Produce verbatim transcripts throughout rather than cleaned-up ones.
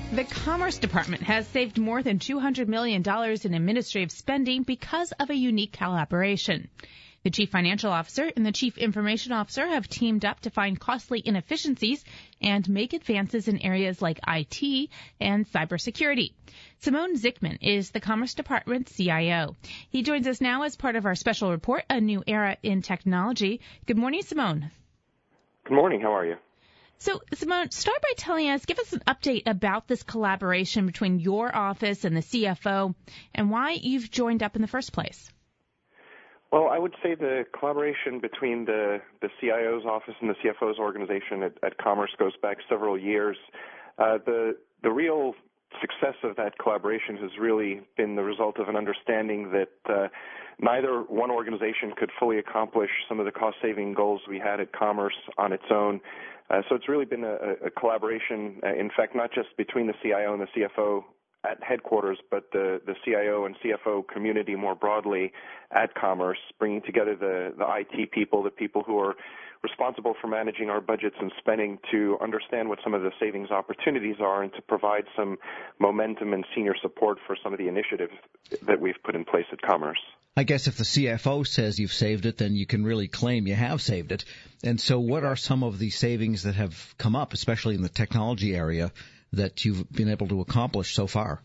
The Commerce Department has saved more than two hundred million dollars in administrative spending because of a unique collaboration. The Chief Financial Officer and the Chief Information Officer have teamed up to find costly inefficiencies and make advances in areas like I T and cybersecurity. Simone Zickman is the Commerce Department C I O. He joins us now as part of our special report, A New Era in Technology. Good morning, Simone. Good morning. How are you? So, Simone, start by telling us, give us an update about this collaboration between your office and the C F O and why you've joined up in the first place. Well, I would say the collaboration between the, the C I O's office and the C F O's organization at, at Commerce goes back several years. Uh, the, the real success of that collaboration has really been the result of an understanding that uh, neither one organization could fully accomplish some of the cost-saving goals we had at Commerce on its own. Uh, so it's really been a, a collaboration, uh, in fact, not just between the C I O and the C F O at headquarters, but the, the C I O and C F O community more broadly at Commerce, bringing together the, the I T people, the people who are responsible for managing our budgets and spending, to understand what some of the savings opportunities are and to provide some momentum and senior support for some of the initiatives that we've put in place at Commerce. I guess if the C F O says you've saved it, then you can really claim you have saved it. And so what are some of the savings that have come up, especially in the technology area, that you've been able to accomplish so far?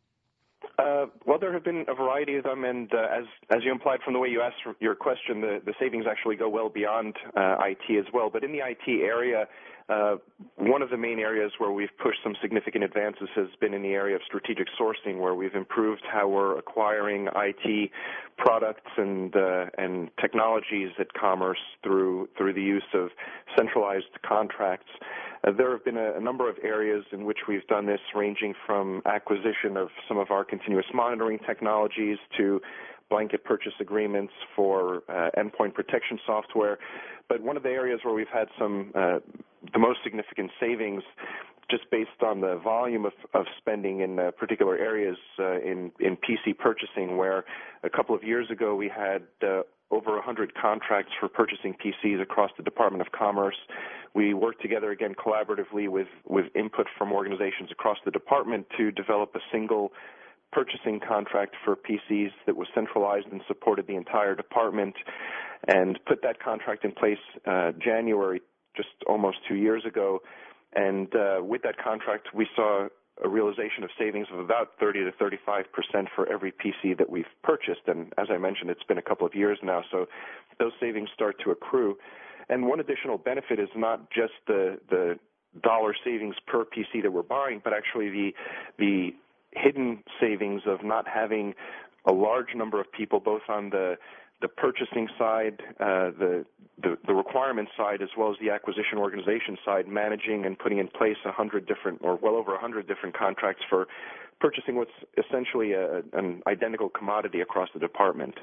Uh, well, there have been a variety of them, and uh, as as you implied from the way you asked your question, the, the savings actually go well beyond uh, I T as well. But in the I T area, uh, one of the main areas where we've pushed some significant advances has been in the area of strategic sourcing, where we've improved how we're acquiring I T products and uh, and technologies at Commerce through through the use of centralized contracts. Uh, there have been a, a number of areas in which we've done this, ranging from acquisition of some of our continuous monitoring technologies to blanket purchase agreements for uh, endpoint protection software. But one of the areas where we've had some uh, the most significant savings, just based on the volume of, of spending in uh, particular areas uh, in, in P C purchasing, where a couple of years ago we had uh, over one hundred contracts for purchasing P Cs across the Department of Commerce. We worked together again collaboratively with, with input from organizations across the department to develop a single purchasing contract for P Cs that was centralized and supported the entire department, and put that contract in place uh, January, just almost two years ago. And uh, with that contract, we saw a realization of savings of about thirty to thirty-five percent for every P C that we've purchased. And as I mentioned, it's been a couple of years now, so those savings start to accrue. And one additional benefit is not just the, the dollar savings per P C that we're buying, but actually the the hidden savings of not having a large number of people, both on the the purchasing side, uh, the, the the requirement side, as well as the acquisition organization side, managing and putting in place a hundred different, or well over a hundred different contracts for purchasing what's essentially a, an identical commodity across the department.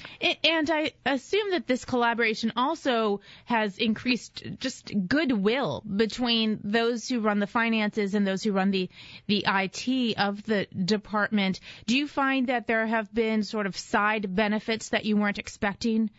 And I assume that this collaboration also has increased just goodwill between those who run the finances and those who run the, the I T of the department. Do you find that there have been sort of side benefits that you weren't expecting?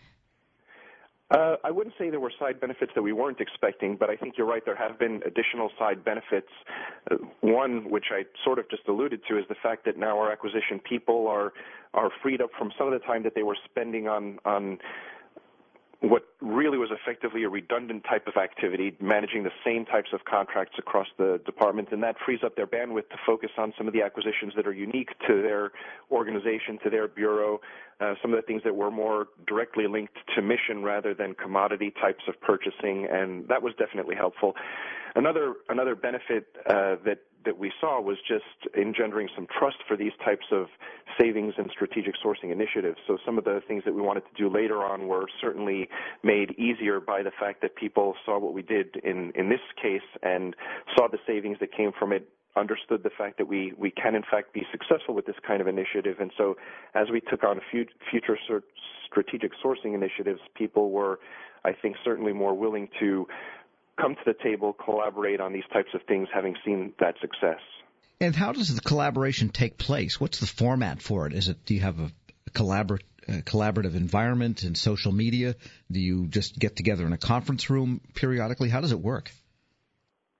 Uh, I wouldn't say there were side benefits that we weren't expecting, but I think you're right. There have been additional side benefits. Uh, one, which I sort of just alluded to, is the fact that now our acquisition people are are freed up from some of the time that they were spending on on what really was effectively a redundant type of activity, managing the same types of contracts across the department, and that frees up their bandwidth to focus on some of the acquisitions that are unique to their organization, to their bureau, uh, some of the things that were more directly linked to mission rather than commodity types of purchasing, and that was definitely helpful. Another another benefit uh, that that we saw was just engendering some trust for these types of savings and strategic sourcing initiatives. So some of the things that we wanted to do later on were certainly made easier by the fact that people saw what we did in, in this case and saw the savings that came from it, understood the fact that we, we can, in fact, be successful with this kind of initiative. And so as we took on future strategic sourcing initiatives, people were, I think, certainly more willing to come to the table, collaborate on these types of things, having seen that success. And how does the collaboration take place? What's the format for it? Is it, do you have a collabor- uh, collaborative environment in social media? Do you just get together in a conference room periodically? How does it work?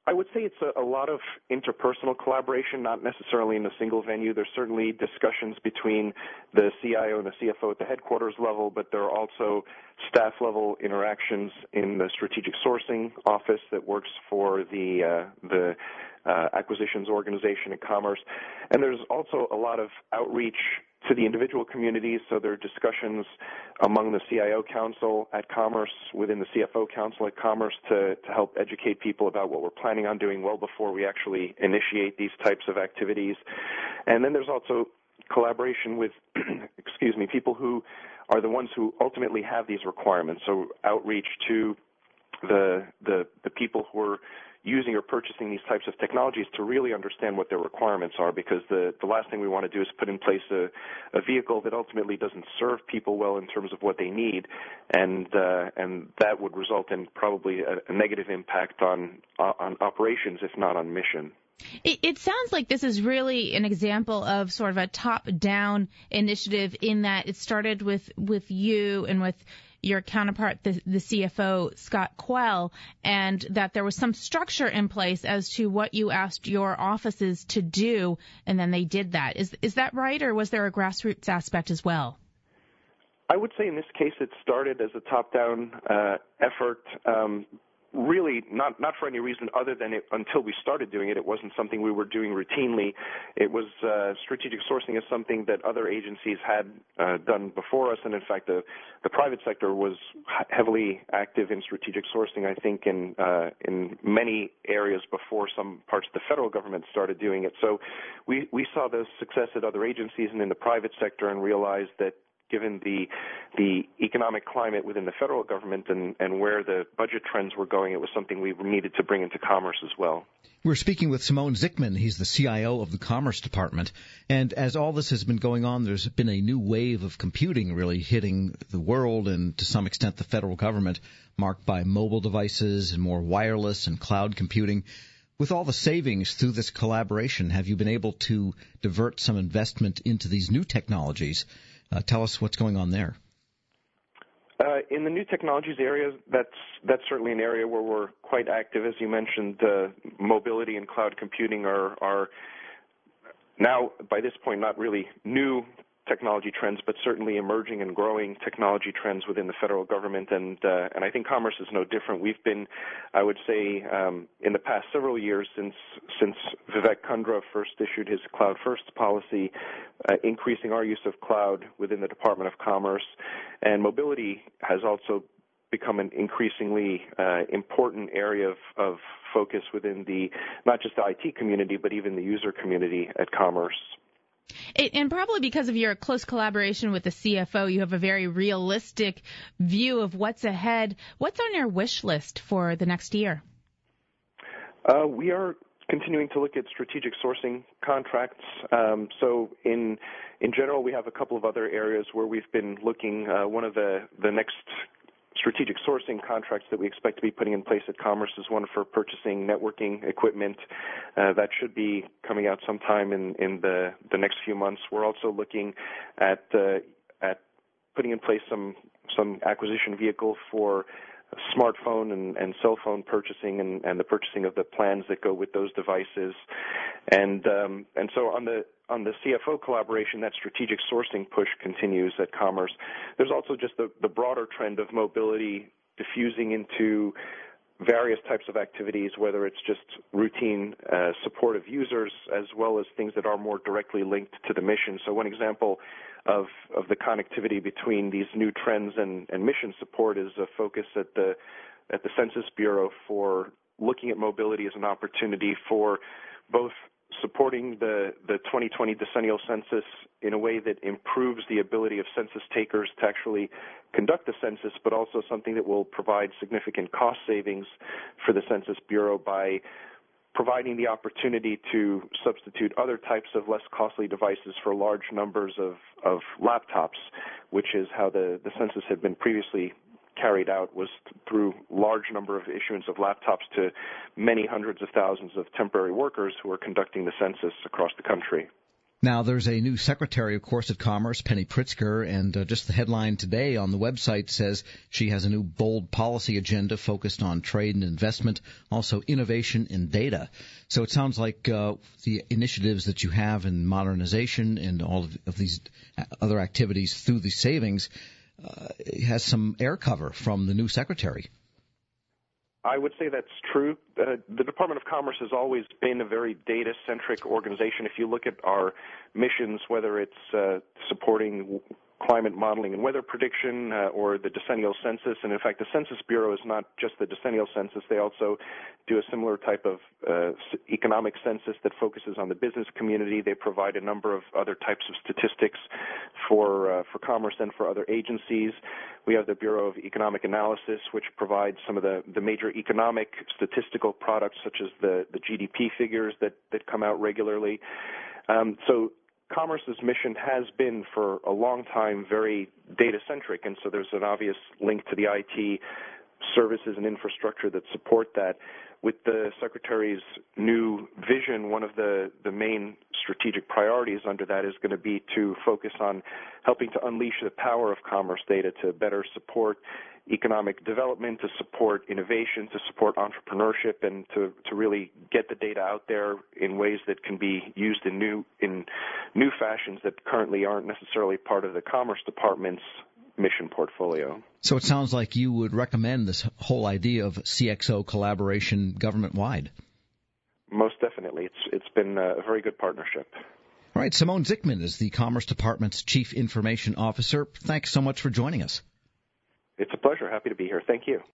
I would say it's a, a lot of interpersonal collaboration, not necessarily in a single venue. There's certainly discussions between the C I O and the C F O at the headquarters level, but there are also staff-level interactions in the strategic sourcing office that works for the uh, the uh, acquisitions organization at Commerce. And there's also a lot of outreach to the individual communities, so there are discussions among the C I O Council at Commerce, within the C F O Council at Commerce, to, to help educate people about what we're planning on doing well before we actually initiate these types of activities. And then there's also collaboration with, excuse me, people who are the ones who ultimately have these requirements, so outreach to the the, the people who are using or purchasing these types of technologies to really understand what their requirements are, because the, the last thing we want to do is put in place a, a vehicle that ultimately doesn't serve people well in terms of what they need, and uh, and that would result in probably a, a negative impact on on operations, if not on mission. It, it sounds like this is really an example of sort of a top-down initiative, in that it started with, with you and with your counterpart, the, the C F O, Scott Quell, and that there was some structure in place as to what you asked your offices to do, and then they did that. Is is that right, or was there a grassroots aspect as well? I would say in this case it started as a top-down uh, effort. Um, Really, not not for any reason other than it, until we started doing it, it wasn't something we were doing routinely. It was uh, strategic sourcing is something that other agencies had uh, done before us, and in fact, the the private sector was heavily active in strategic sourcing. I think in uh, in many areas before some parts of the federal government started doing it. So, we we saw the success at other agencies and in the private sector, and realized that, given the the economic climate within the federal government and, and where the budget trends were going, it was something we needed to bring into Commerce as well. We're speaking with Simon Zickman. He's the C I O of the Commerce Department. And as all this has been going on, there's been a new wave of computing really hitting the world and to some extent the federal government, marked by mobile devices and more wireless and cloud computing. With all the savings through this collaboration, have you been able to divert some investment into these new technologies? Uh, tell us what's going on there. Uh, in the new technologies area, that's that's certainly an area where we're quite active. As you mentioned, uh, mobility and cloud computing are, are now, by this point, not really new technology trends, but certainly emerging and growing technology trends within the federal government, and uh, and I think Commerce is no different. We've been, I would say, um, in the past several years, since since Vivek Kundra first issued his Cloud First policy, uh, increasing our use of cloud within the Department of Commerce, and mobility has also become an increasingly uh, important area of, of focus within the not just the I T community, but even the user community at Commerce. And probably because of your close collaboration with the C F O, you have a very realistic view of what's ahead. What's on your wish list for the next year? Uh, we are continuing to look at strategic sourcing contracts. Um, so in in general, we have a couple of other areas where we've been looking. Uh, one of the, the next strategic sourcing contracts that we expect to be putting in place at Commerce is one for purchasing networking equipment. Uh, that should be coming out sometime in, in the, the next few months. We're also looking at uh, at putting in place some some acquisition vehicle for smartphone and, and cell phone purchasing and, and the purchasing of the plans that go with those devices. And um, and so on the on the C F O collaboration, that strategic sourcing push continues at Commerce. There's also just the, the broader trend of mobility diffusing into various types of activities, whether it's just routine uh, support of users as well as things that are more directly linked to the mission. So one example of, of the connectivity between these new trends and, and mission support is a focus at the at the Census Bureau for looking at mobility as an opportunity for both supporting the, the twenty twenty decennial census in a way that improves the ability of census takers to actually conduct the census, but also something that will provide significant cost savings for the Census Bureau by providing the opportunity to substitute other types of less costly devices for large numbers of, of laptops, which is how the, the census had been previously carried out, was through large number of issuance of laptops to many hundreds of thousands of temporary workers who are conducting the census across the country. Now, there's a new Secretary, of course, at Commerce, Penny Pritzker, and uh, just the headline today on the website says she has a new bold policy agenda focused on trade and investment, also innovation and data. So it sounds like uh, the initiatives that you have in modernization and all of, of these other activities through the savings uh, has some air cover from the new Secretary. I would say that's true. Uh, the Department of Commerce has always been a very data-centric organization. If you look at our missions, whether it's uh, supporting climate modeling and weather prediction uh, or the decennial census, and in fact the Census Bureau is not just the decennial census, they also do a similar type of uh, economic census that focuses on the business community. They provide a number of other types of statistics for uh, for commerce and for other agencies. We have the Bureau of Economic Analysis, which provides some of the, the major economic statistical products such as the, the G D P figures that, that come out regularly. Um, so Commerce's mission has been for a long time very data-centric, and so there's an obvious link to the I T services and infrastructure that support that. With the Secretary's new vision, one of the, the main strategic priorities under that is going to be to focus on helping to unleash the power of commerce data to better support economic development, to support innovation, to support entrepreneurship, and to, to really get the data out there in ways that can be used in new in new fashions that currently aren't necessarily part of the Commerce Department's mission portfolio. So it sounds like you would recommend this whole idea of C X O collaboration government-wide. Most definitely. It's It's been a very good partnership. All right, Simone Zickman is the Commerce Department's Chief Information Officer. Thanks so much for joining us. It's a pleasure. Happy to be here. Thank you.